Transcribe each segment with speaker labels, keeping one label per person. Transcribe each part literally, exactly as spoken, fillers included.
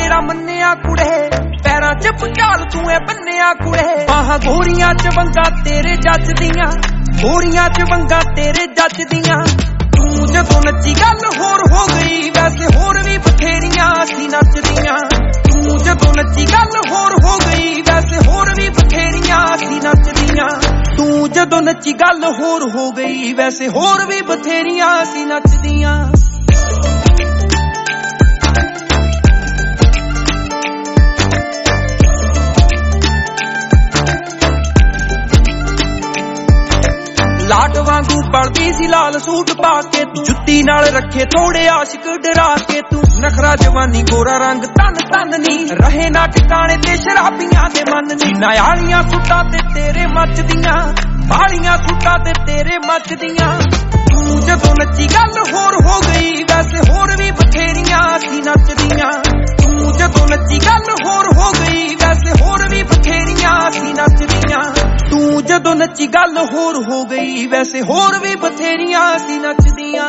Speaker 1: तेरा मन्निया कुड़े पैरां च भुचाल तू ऐ बन्निया कुड़े बाहां गोरियां च वंगा तेरे जचदियां गोरियां च वंगा तेरे जचदियां तू जदों नच्ची गल होर हो गई वैसे होर भी बथेरियां सी नचदियां तू जदों नच्ची गल होर हो गई वैसे होर भी बथेरियां सी नचदियां तू जदों नच्ची गल होर हो गई वैसे होर भी बथेरियां सी नचदियां लाट वांगू पड़दी सी लाल सूट पा के तू जुत्ती नाल रखे थोड़े आशिक डरा के तू नखरा जवानी गोरा रंग तन तन नी रहे ना ठिकाने ते शराबियां दे मन नी नायालियां सुट्टा ते तेरे मचदियां बालियां सुट्टा ते तेरे मचदियां तू जदों नच्ची गल होर हो गई वैसे होर भी बथेरियां सी नचदियां तू जदों नच्ची गल होर हो गई वैसे होर भी बथेरियां सी नचदियां तू जदों नच्ची गल होर हो गई वैसे होर भी बथेरियां सी नचदियां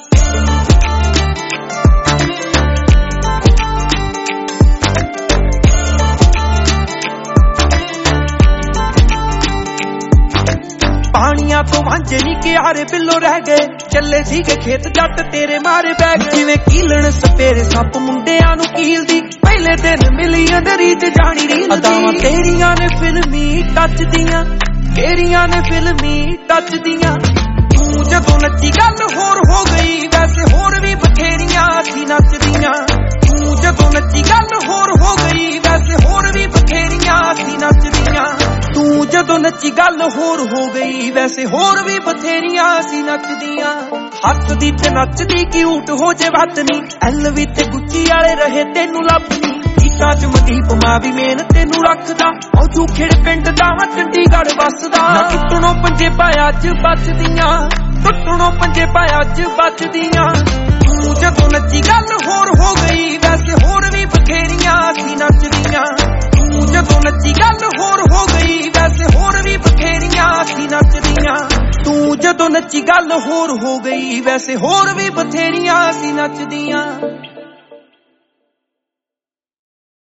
Speaker 1: पानिया तो वांझे नी क्यारे बिल्लो रह गए चले सीगे खेत जट तेरे मारे बैग जिवें कीलण सपेरे सप मुंडियां नू कीलदी पहले दिन मिली अंदरी ते जानी रील अदावां तेरियां ने फिल्मी टच दियां तेरियां ने फिल्मी टच दियां तू जदों नच्ची गल होर हो गई वैसे होर भी बथेरियां सी नचदियां तू जदों नच्ची गल होर हो गई वैसे होर भी बथेरियां सी नचदियां तू जदों नच्ची गल होर हो गई वैसे होर भी बथेरियां सी नचदियां हसदी ते नचदी क्यूट हो जे वतनी एल वी ते गुच्ची वाले रहे तेनू लभनी गीतां च मदीप मां भी मेन तेनू रखदा औजू खिड़ पिंड दा चंडीगढ़ वसदा ना टुटणों पंजे पाया च बचदियां टुटणों पंजे पाया च बचदियां तू जदों नच्ची गल होर हो गई वैसे होर भी बथेरियां सी नचदियां तू जदों नच्ची गल होर हो गई वैसे होर भी बथेरियां सी नचदियां तू जदों नच्ची गल होर हो गई वैसे होर भी बथेरियां सी नचदियां।